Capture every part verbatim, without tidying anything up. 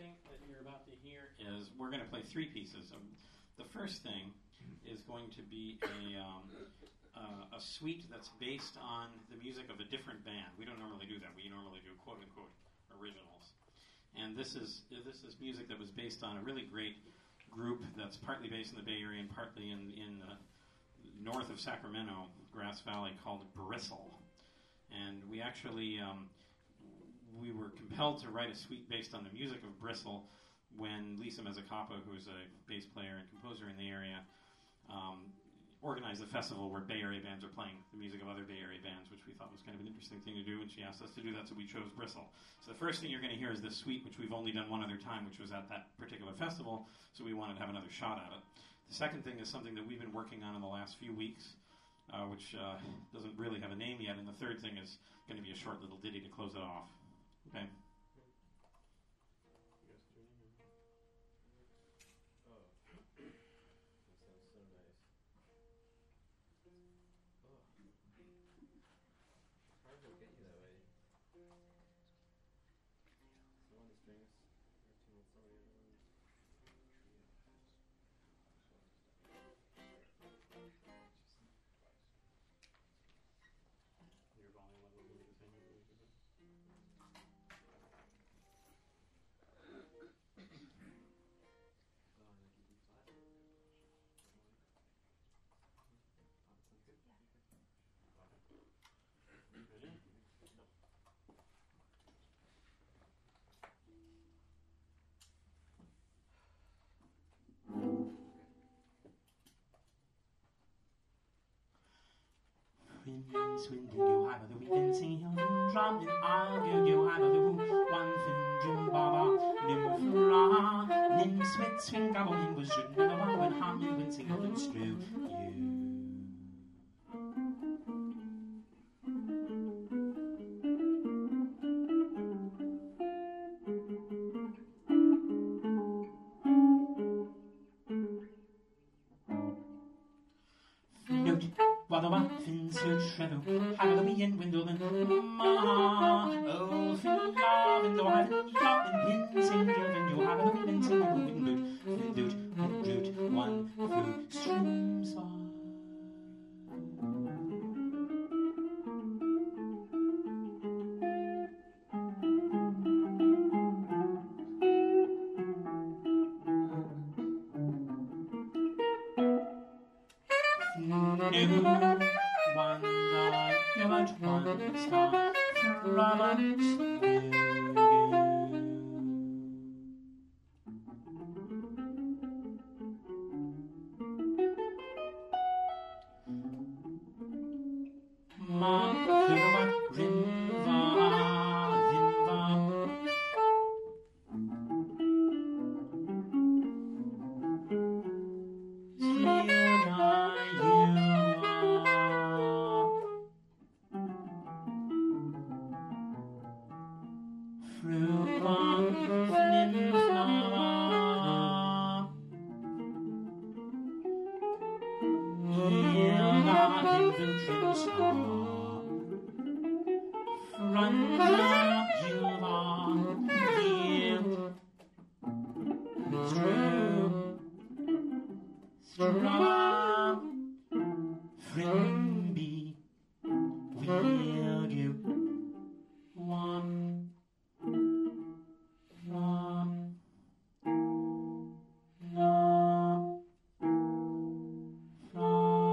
thing that you're about to hear is we're going to play three pieces. Um, the first thing is going to be a um, uh, a suite that's based on the music of a different band. We don't normally do that. We normally do quote unquote originals. And this is this is music that was based on a really great group that's partly based in the Bay Area and partly in in uh, north of Sacramento, Grass Valley, called Bristle. And we actually um, we were compelled to write a suite based on the music of Bristle when Lisa Mezzacapa, who's a bass player and composer in the area, um, organized a festival where Bay Area bands are playing the music of other Bay Area bands, which we thought was kind of an interesting thing to do, and she asked us to do that, so we chose Bristle. So the first thing you're going to hear is this suite, which we've only done one other time, which was at that particular festival, so we wanted to have another shot at it. The second thing is something that we've been working on in the last few weeks, uh, which uh, doesn't really have a name yet, and the third thing is going to be a short little ditty to close it off. Okay? Swing you have the weekend sing drum and argue you have the who one fin jim baba nim fra nim sweat swing gabble in was shouldn't the one when hum you when sing and strew you While the waffins should shreddle, have the wee and windle and ma. Oh, fin love and go have it, flop and pin, sing, give and you have the wee and sing, and boot, fin doot, root, one, through, streams far. New one night, you might one star, frolics Ma, Rima, Rimva, Rimva. Frimby, will you one from no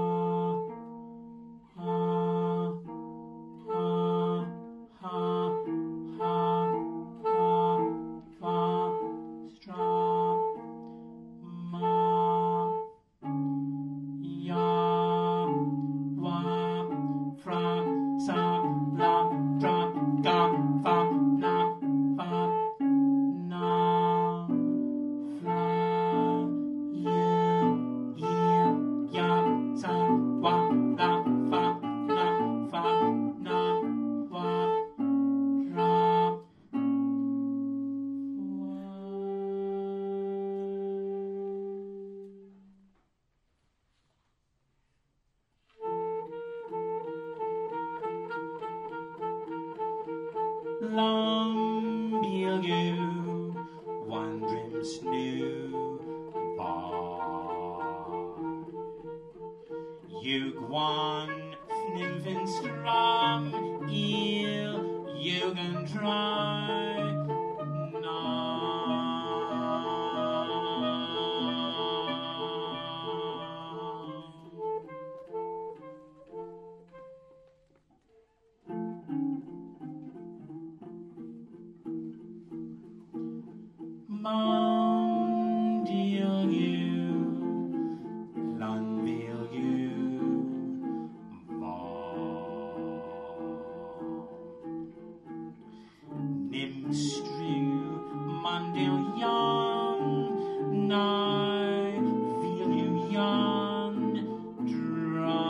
from ha ha ha man deal you, lan vil you var. Nimstru man deal jan, nei vil you jan dra.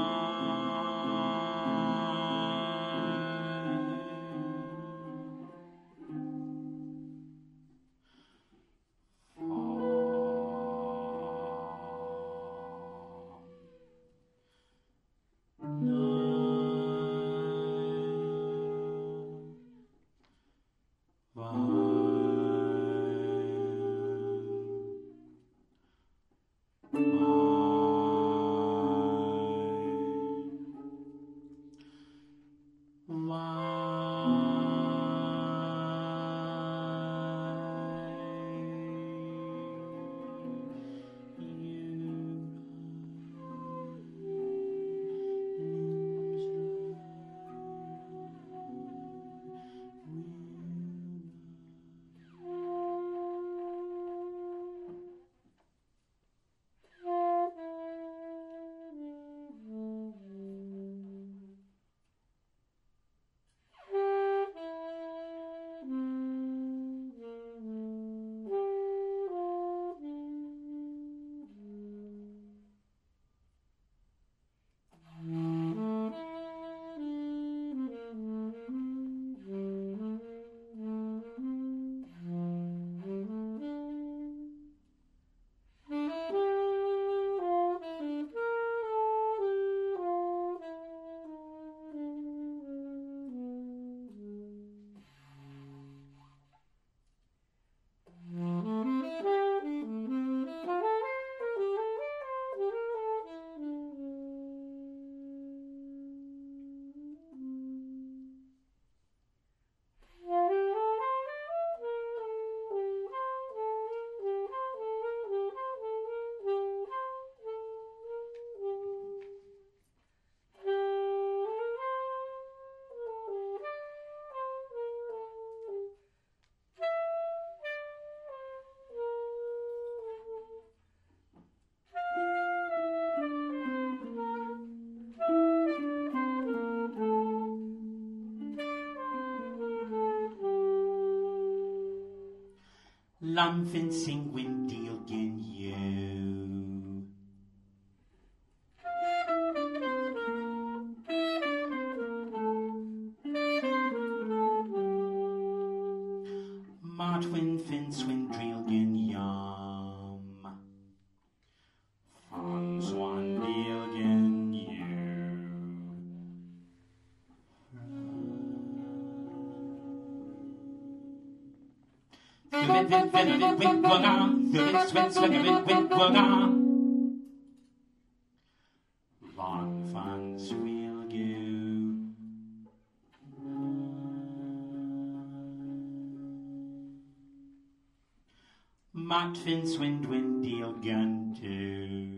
Lam fin sing win deal gin you. Mart win fin swin drill gin yum. Fun swan deal gin you. Vin vin vin vin win waga, vin swin swin vin win waga. Van fan swil you. Mat fin swin dwin deal gun too.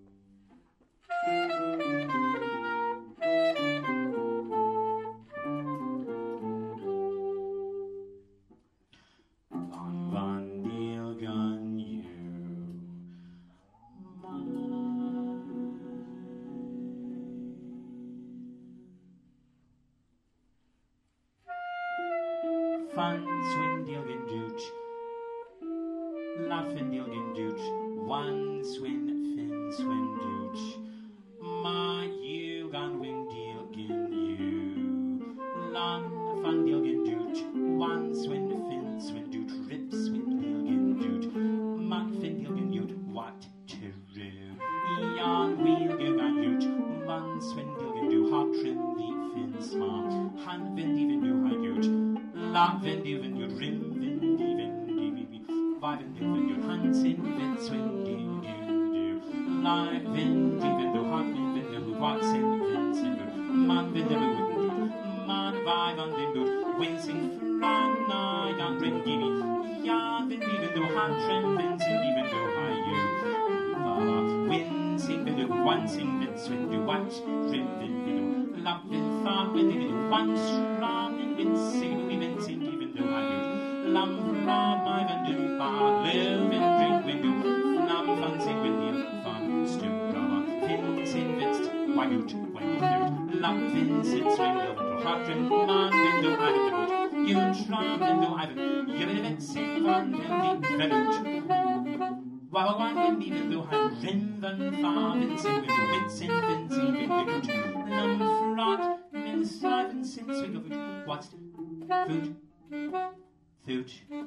Fun swin dealgin dooch, laughin dealgin dooch, one swin fin swin dooch, ma you gan win dealgin you, lan fun dealgin dooch, one swin fin swin dooch, rip swin dealgin dooch, mat fin dealgin dooch, what to do, yan wheel you gan dooch, one swin dealgin doo, hot trim the fin small, han vin even you high dooch. La vendi ven you rim vendi vendi vivi vai vendi ven you hansin ven swendi you la vendi ven you hot ven vendi you watsin ven sin man vendi vendi man vai van den du wincing fran night on ring givi ya vendi ven you hot trim ven sin ven you high you wincing ven you wancing ven swendi watch rim vendi you la ven fa vendi ven you once strong and vincing even though I lam frog my van do ba live and drink window nam fan sing window fan stu drama fin sin vinst why you when you do lam fin sits window hot drink man window I do you tram window I you will it sing van window velut why why when be window I rin van fan sin window sin fin sin window lam frog min seven since we go what's food food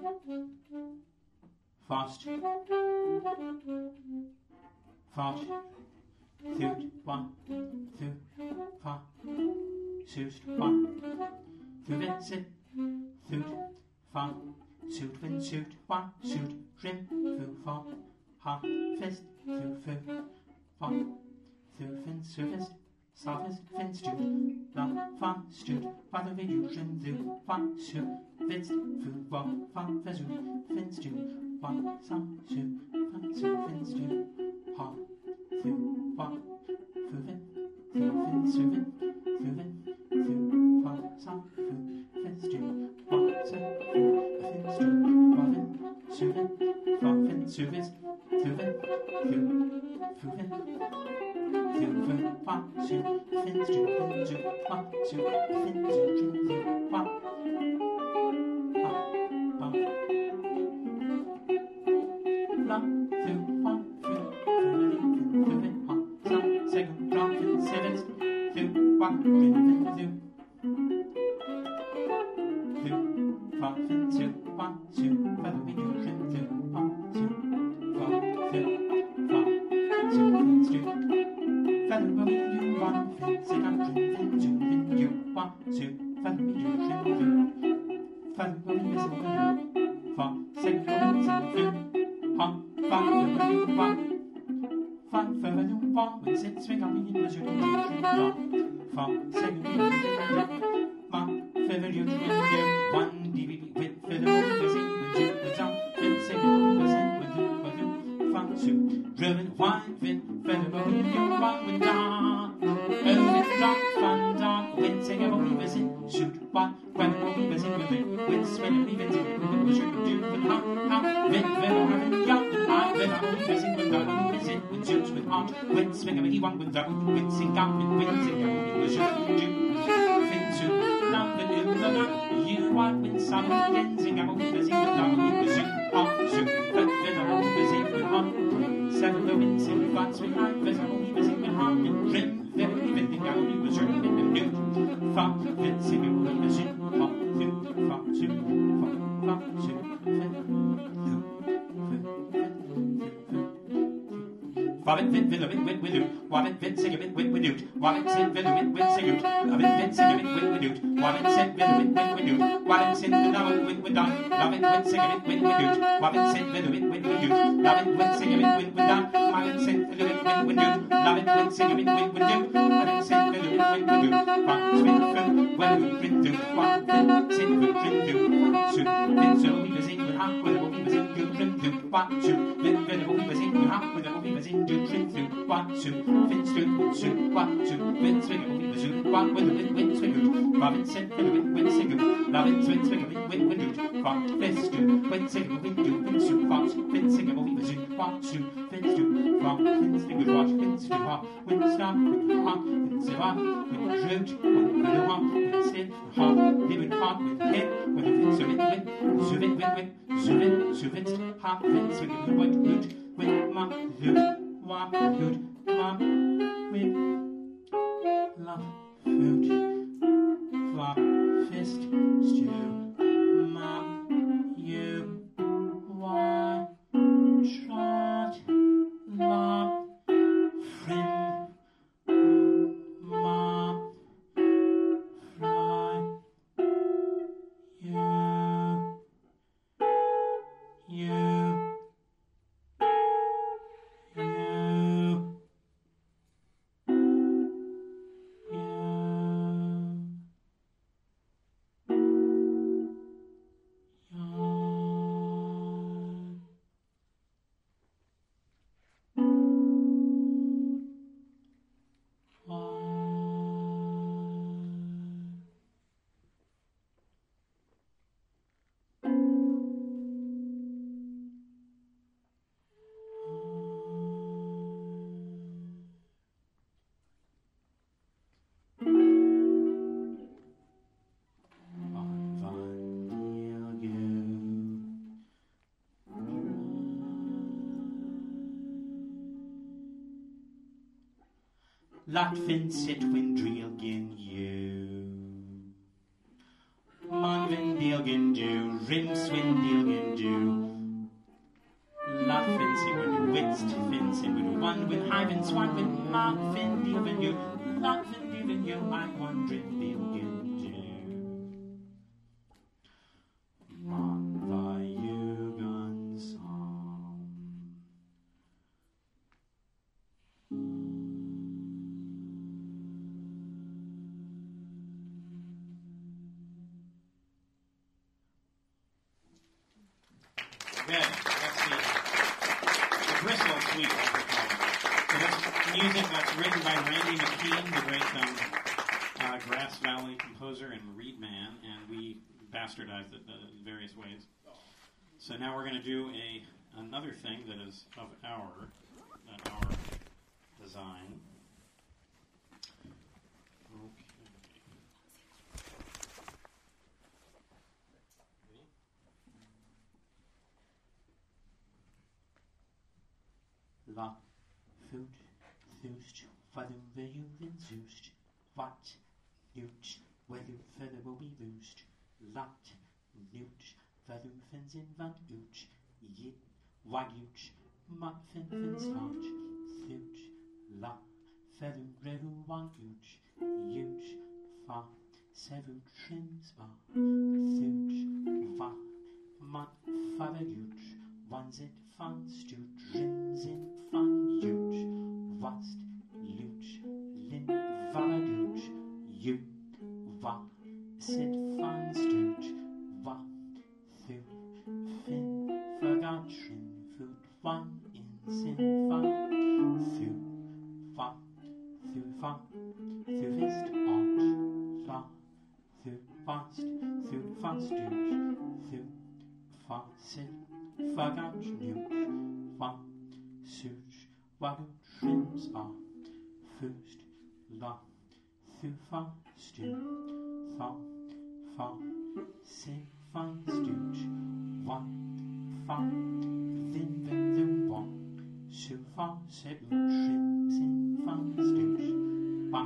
fast fast food one two fa suit one food and sit food fa suit when suit one suit trim food fa ha fist food food fa food fin surface softest fin stood la fa stood by the video trim do fa suit Vince, food, walk, fun, fezu, fins, do, one, some, two, fun, two, fins, do, hot, food, walk, food, food, servant, food, food, fun, some, food, fins, do, one, some, food, fins, do, robin, servant, fun, fin, service, servant, food, food, food, food, fun, two, fins, do, fins, do, one, two, fins, do, trim, do, one, Wabbit vin vin vin win win Wabbit vin sing a bit win win Wabbit sin vin win win sing a bit vin sing a bit win win Wabbit sin vin win win win Wabbit sin vin win win down Wabbit win sing a bit win win Wabbit sin vin win win win Wabbit win sing a bit win win down Wabbit sin vin win win win Wabbit win sing a bit win win Wabbit sin vin win win win Wabbit sin vin win win win Wabbit sin vin win win Su vin so we was in with half with a we was in good trim do one two vin vin we was in with half with a we was in good trim do one two vin two two one two vin swing we was in one with a win win swing Robin sin vin win win sing Robin swing swing win win win do one fist do win sing win do win two fox vin sing we was in one two vin two from vin sing watch vin two hop win stop win hop win zero win root win win hop win sit hop win hop win hit win vin so win win so win win win so win so win hop win swing win win root win ma root wop root ma win love food flop fist stew mom you one trot love friend mom fly you you you you Lat fin sit win driel gin you. Man vin deal gin do, rim swin deal gin do. Lat fin sit win witst fin sit win one win high vin swan win ma fin deal vin you. Lat fin deal vin you, I one drip deal gin do. Man thy yugan song. Good. That's the, the Bristol Suite. So that's music that's written by Randy McKean, the great um, uh, Grass Valley composer and reed man, and we bastardized it uh, in various ways. So now we're going to do a another thing that is of our uh, our design. Okay. La food thoost father you vin zoost wat newt whether feather will be boost lat newt feather fins in van ooch yit waguch mat fin fin slot thoot la feather redu one ooch youch fa seven trims ba thoot va mat father ooch one's it fun stu trims in fun huge wast luch lin valaguch you va sit fun stooch va thu fin forgotchen food one in sin fun thu fa thu fa thu fist arch la thu fast thu fast stooch thu fa sit forgotch nuch fa such wagu trims are first la thu fa stu fa fa sin fun stooch one fa vin vin the one su fa set trims in fun stooch ba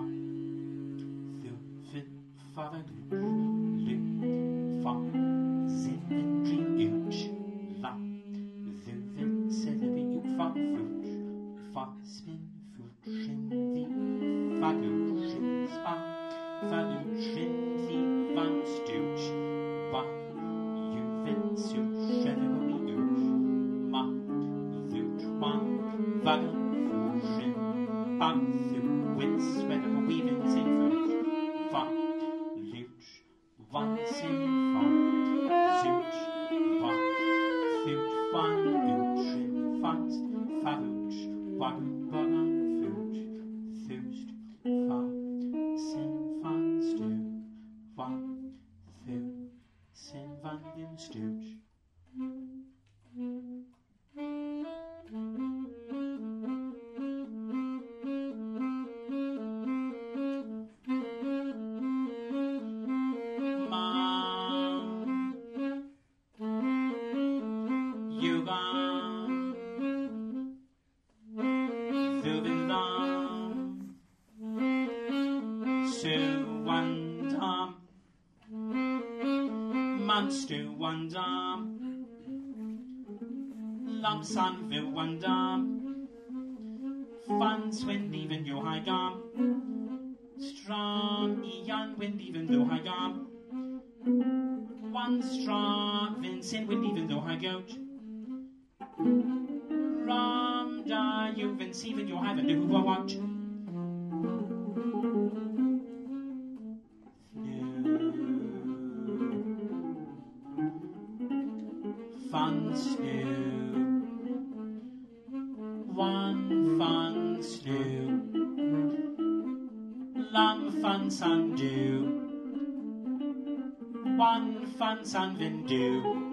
thu fit fa the lu fa zin vin dream ooch la thu vin set the you fa fruit fa spin food trim the fagu trim spa fagu trim the van stooch ba you vin suit shredded we ooch ma loot one fagu food trim ba thu wits shredded weaving sin food fa looch one sin fa zooch ba food fun ooch trim fast faguch wagu bagan food thoost fa sin fun stew wa thu sin van dim stooch. Ma you gone Monster one dam, lump sun vil one dam, fun swin even yo high gum, strong young wind even though high gum, one strong Vincent wind even though high goat, ram da you Vince even yo have a new watch. Fun stew, one fun stew, lam fun sun dew, one fun sun vin dew,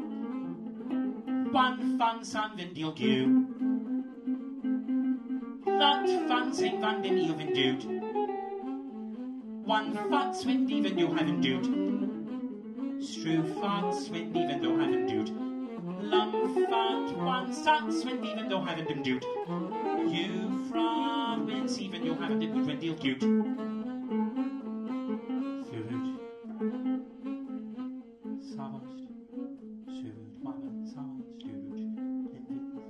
one fun sun vin deal gew, lot fun sing van den even doot, one fun swin even you haven't doot, strew fun swin even though haven't doot. Lum fat one sats when even though haven't been dute. You from whence even you haven't been good when deal cute. Food. Savaged. Food. Woman. Savaged. Dude.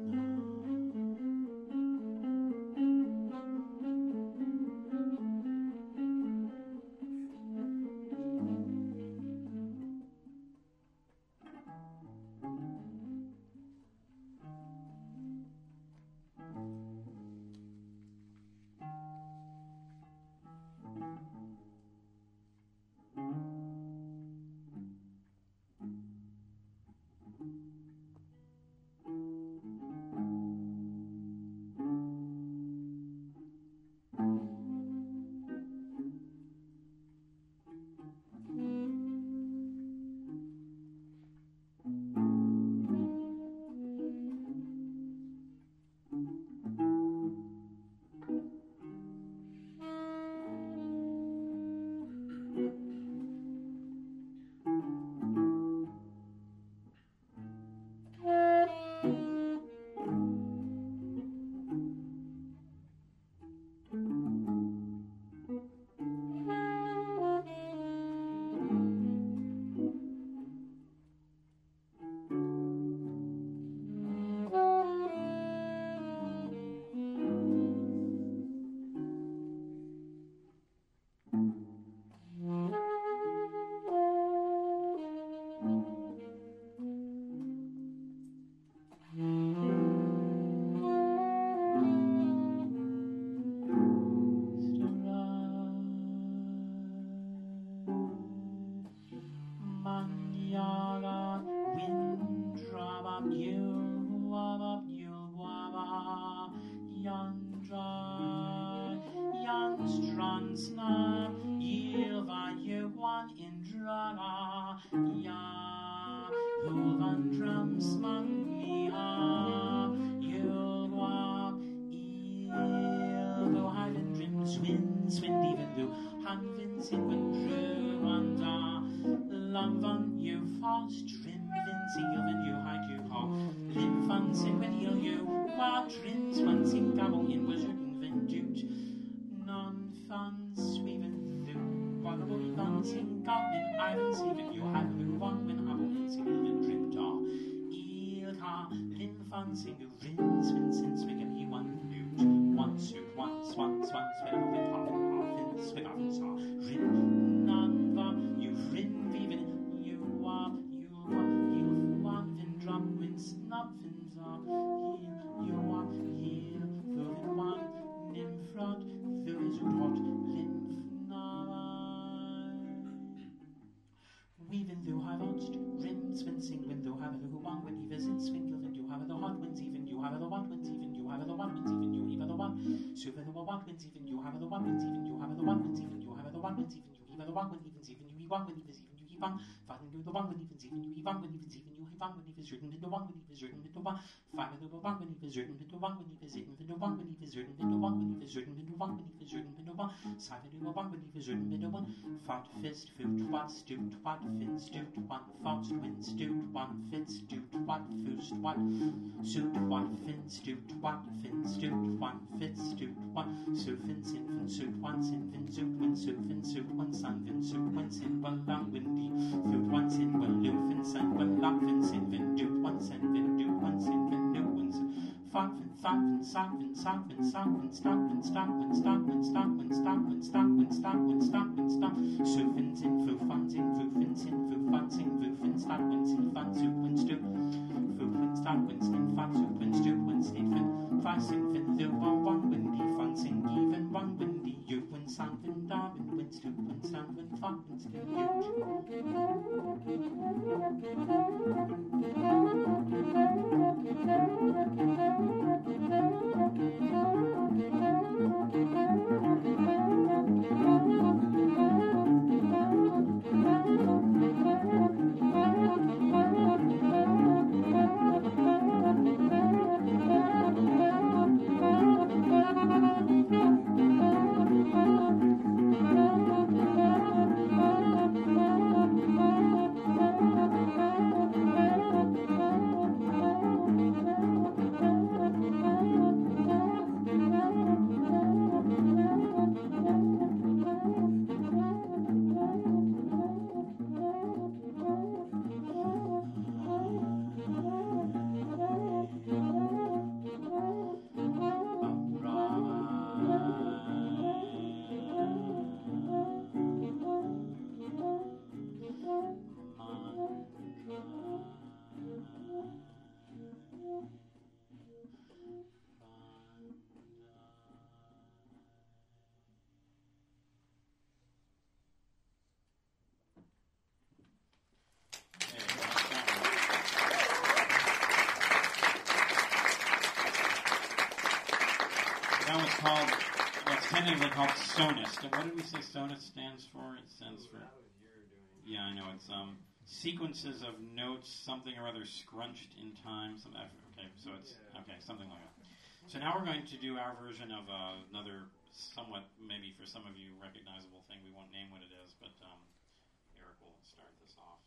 Stransna, Ilva, Yewan, Indraga, Ya, Hulvan, Drums, Mania, Yulwa, Ilvo, Highland, Drim, Swin, Swin, even though Hanvin, Sinwin, Druanda, Lamvan, you fast, Trim, Vince, Ilvin, you hide, you haw, Limfan, Sinwin, Il, you, Wa, Trims, One, Sing, Gabble, in Wizard, and Vindute. Fun, sweven, through, waggle, dancing, goblin, Ivan, Steven, you have a one when Apple and Sylvan dripped off. Ilka, Lin, fun, single, rins, Vincent, swigger, he one newt, one suit, one swan, swan, swell, with half and half, and swig off and saw. Rin, none, you rin, viven, you are, you are, you one, vin, drop, win, snub, fin, zop, heel, you are, heel, further one, Nimfrod, those who hot lymph Weaving through high launched rims, wincing when thou have the one when he visits Swingle, and you have the hot winds, even you have the one winds, even you have the one winds, even you even the one. Super the one winds, even you have the one winds, even you have the one winds, even you have the one winds, even you even the one when evens, even you one when evens, even you one. Fighting to the one when evens, even you one when evens, even you one when evens, written into one when evens, written into one. Fighting to the one when evens, written into one when evens, written into one when evens, written into one when evens, written into one when evens, written into one. Simon to one when evens, written into one. Fat fist, food, what stooped, what fin stooped, one faust, wind stooped, one fit stooped, what foost, what suit, what fin stooped, what fin stooped, one fit stooped, one so fin sin fin suit, one sin fin suit, when so fin suit, one sun fin suit, one sin, one long windy, food, one sin, one loo fin sun, one lock fin sin fin do, one sin fin do, one sin fin no one sin. Fat fin, thought fin, sock fin, sock fin, sock fin, stop fin, stop fin, stop fin, stop fin, stop fin, stop fin, stop fin, stop fin, stop. So fin sin, foo fun sin, foo fin sin, foo fun sin, foo fin, stop fin, sin, fun, soup, win, stew. Foo fin, stop win, sin, fat, soup, win, stew, win, sin, fin, five sin, fin, do, one, one, windy, fun, sin, even, one, windy, you, win, sun, fin, darwin, win, stew, win, sun, win, fat, win, stew, now what's called, what's tentatively called sonist. And what did we say sonist stands for? It stands for... That was your doing. Yeah, I know. It's um sequences of notes, something or other scrunched in time. Some, okay, so it's, okay, something like that. So now we're going to do our version of uh, another somewhat, maybe for some of you, recognizable thing. We won't name what it is, but um, Eric will start this off.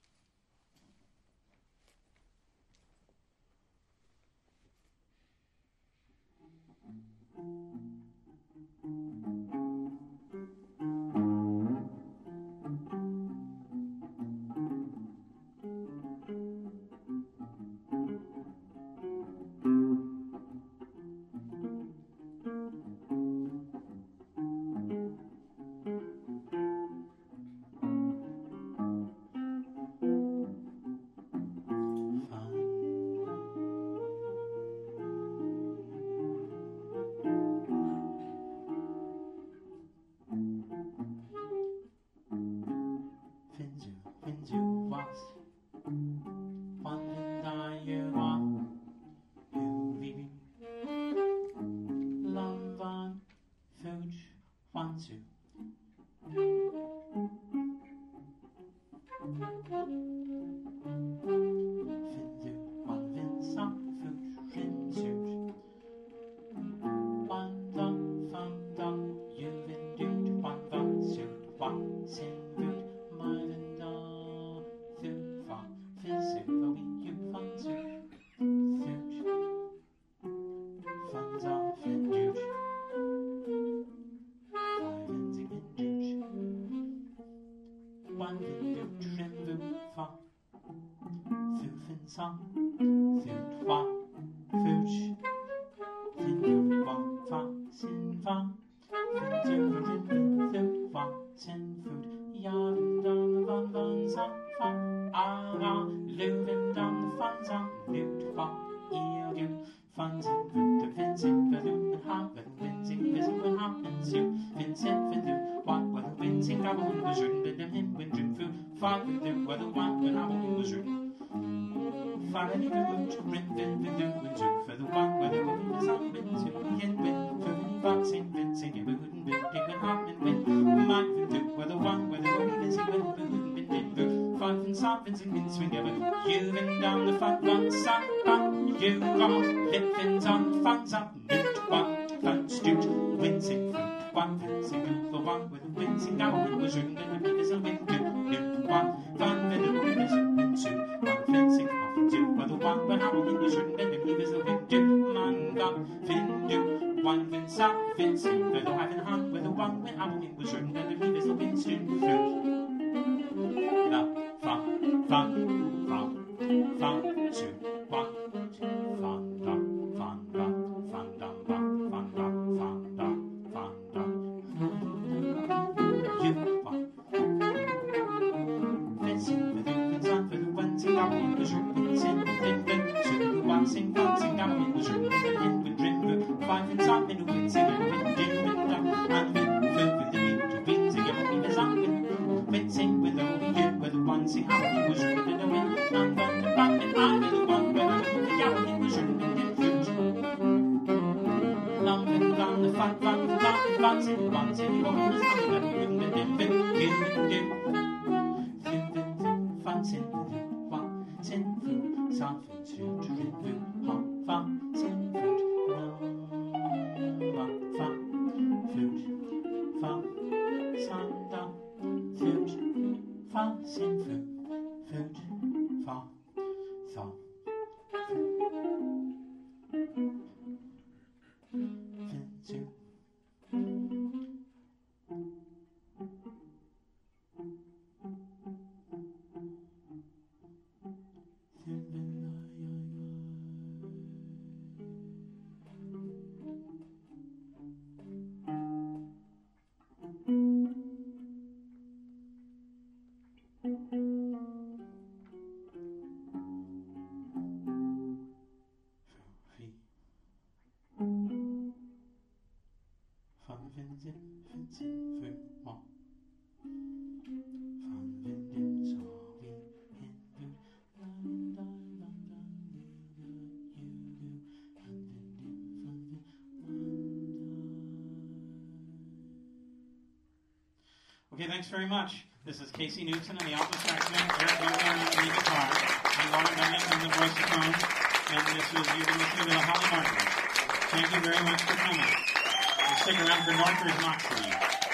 Okay, thanks very much. This is Casey Newton on the alto saxophone, Eric Newton on the guitar, and Lauren Bennett on the voiceophone, and this was, you've been listening to the Holly Martins. Thank you very much for coming. And stick around for Northers Moxley.